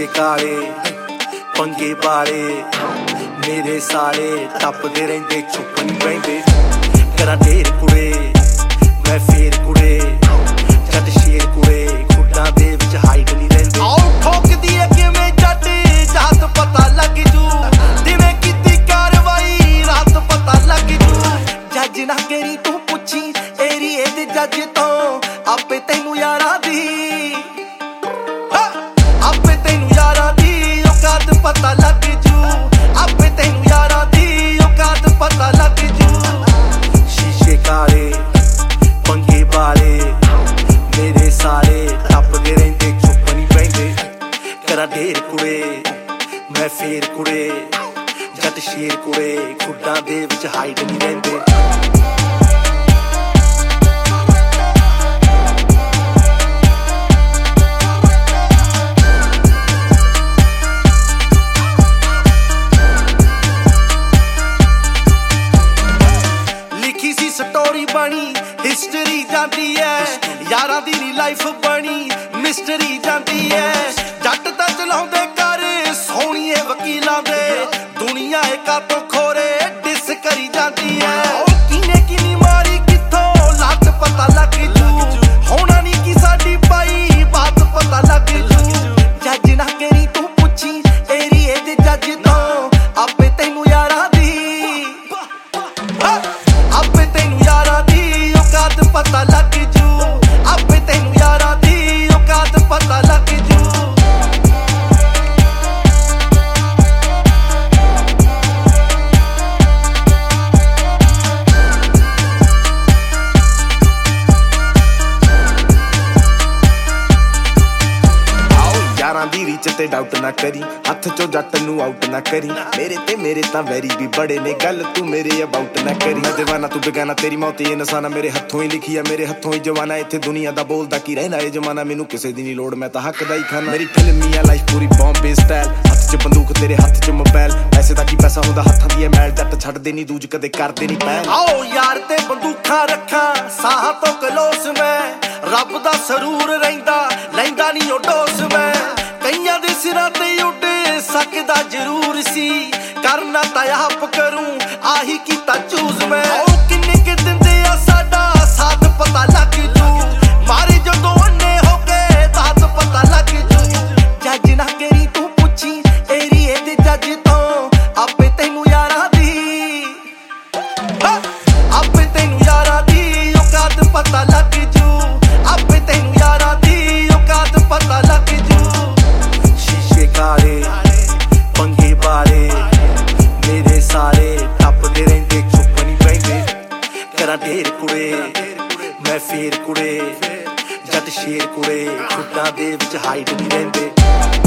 शीशे काले पंगे वाले मेरे साले टपदे रहिंदे चुप नहीं बहिंदे करा ढेर कुड़े मैं फेर कुड़े जट शेर कुड़े खुड्डां दे विच हाइट नहीं रहिंदे आओ ठोकदी है किवें जट जात पता लग जू दिने कीती कार्रवाई रात पता लग जू जज ना करी तू पुछी एरिए दे जज तो आपे तैनू यारां दी आपे तैनू यारां दी औकात पता लग जू आपे तैनू यारां दी औकात पता लग जू शीशे काले पंगे वाले मेरे साले टपदे रहिंदे चुप नहीं बहिंदे करा ढेर कुड़े मैं फेर कुड़े जट शेर कुड़े खुड्डां दे विच हाइट नहीं रहिंदे स्टोरी बनी हिस्टरी जाती है यारा दी लाइफ बनी मिस्टरी जाती है जट ता चलाउंदे कर सोहणीए वकीलां दे दुनिया एका तो खोरे डिस करी जाती है किने किनी मारी किथों लत पता लग जू होना नहीं कि साडी पाई बात पता लग जू जज ना करी तू पुछी एरिए दे जज तो आपे तैनू यारां दी आपे तैनू यारां दी औकात पता लग जू आपे तैनू यारां दी औकात पता लग जू यारां दी रीच ते डाउट ना करी हथ चो जट नू आउट ना करी मेरे तां वैरी भी बड़े ने गल तू मेरे अबाउट ना करी मैं दीवाना तू बेगाना तेरी मौत ये निशाना मेरे हथों ही लिखी है मेरे हथों ही जवाना इत्थे दुनिया दा बोलदा की रहना ए जमाना मैनू किसे दी नहीं लोड़ मैं तां हक दा ही खाना मेरी फिल्मी आ लाइफ पूरी बॉम्बे स्टाइल हथ च बंदूक तेरे हथ च मोबाइल पैसे दा की पैसा हुंदा हत्थां दी मैल जट छड्डदे नहीं दूज कदे करदे नहीं पैल आओ यार ते बंदूखां रखां साह तो कलोस मैं रब दा सरूर रहिंदा लैंदा नहीं ओ डोस मैं कईयां दे सिरां ते उड़ सकदा जरूर सी करना तां आप करूं आही कीता चूज मैं किन्ने के दिंदे आ साडा साथ पता लग जू मारे जदों अन्ने हो गए तात पता लग जू जज ना करी तू पुछी एरिए दे जज तो आपे तैनू यारां दी आपे तैनू यारां दी औकात पता लग जू आपे तैनू यारां दी औकात पता लग जू शीशे काले पंगे वाले मेरे साले टपदे रहिंदे चुप नहीं बहिंदे करा ढेर कुड़े मैं फेर कुड़े जट शेर कुड़े खुड्डां दे विच हाइट नहीं रहिंदे